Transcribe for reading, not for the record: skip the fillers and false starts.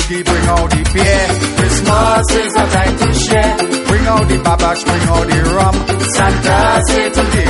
whiskey, bring out the beer. Christmas is a time to share. Bring out the babash, bring out the rum. Santa say today